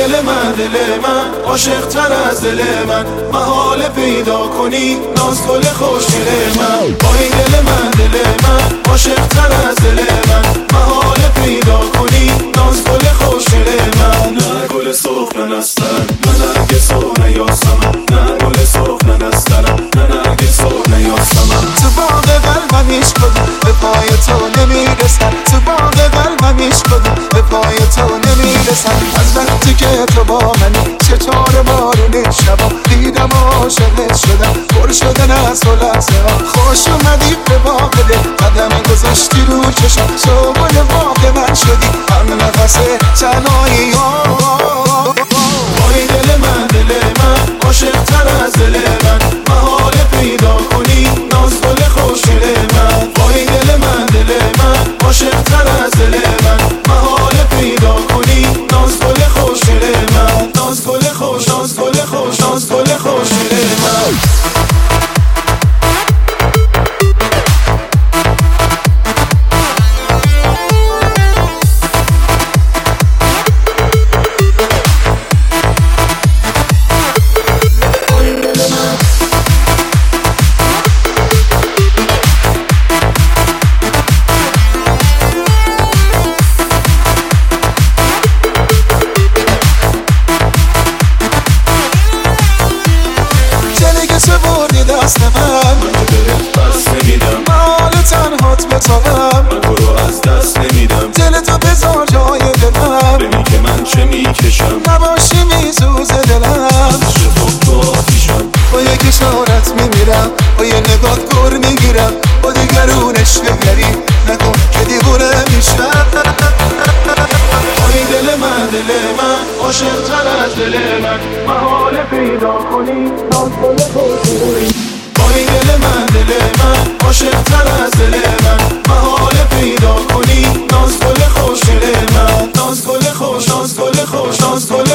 دل من عاشق تر از دل من، محال پیدا کنی ناز گل خوشگل من. وای دل من عاشق تر از دل من، محال پیدا کنی ناز گل خوشگل من. نه گل سرخ نه نسترن، نه نرگس و نه یاسمن، نه گل سرخ نه نسترن، نه نرگس و نه یاسمن. تو باغ قلبم هیچ کدوم به پای تو نمیرسن، تو باغ قلبم هیچ کدوم به پای تو نمیرسن. از وقتی که تو با منی چطور بارون شبا دیدم عاشقت شدم، پر شدن از تو لحظه ها. خوش اومدی به باغ دل، قدم گذاشتی رو چشم، تو گل باغ من شدی هم نفس تنهایی ها. وای دل من عاشق تر از دل من، محال پیدا کنی ناز گل خوشگل من. وای دل من عاشق تر از دل من، محال پیدا کنی ناز گل خوشگل من. ناز گل خوش، ناز گل خوش، ناز گل خوشگل من. دست من بس نمیدم، حال تنهات بتابم، من تو رو از دست نمیدم. دل تو بذار جای دلم، ببین که من چه میکشم، نباشی میسوز دلم. تو آتیشم، با یک اشارت میمیرم، با یه نگات گر میگیرم، با دیگرون عشق گری نکن که دیوونه میشم. وای دل من عاشق تر از دل من، محال پیدا کنی ناز گل خوشگل. وای دل من عاشق تر از دل من، محال پیدا کنی ناز گل خوشگل من. ناز گل خوش، ناز گل خوش، ناز گل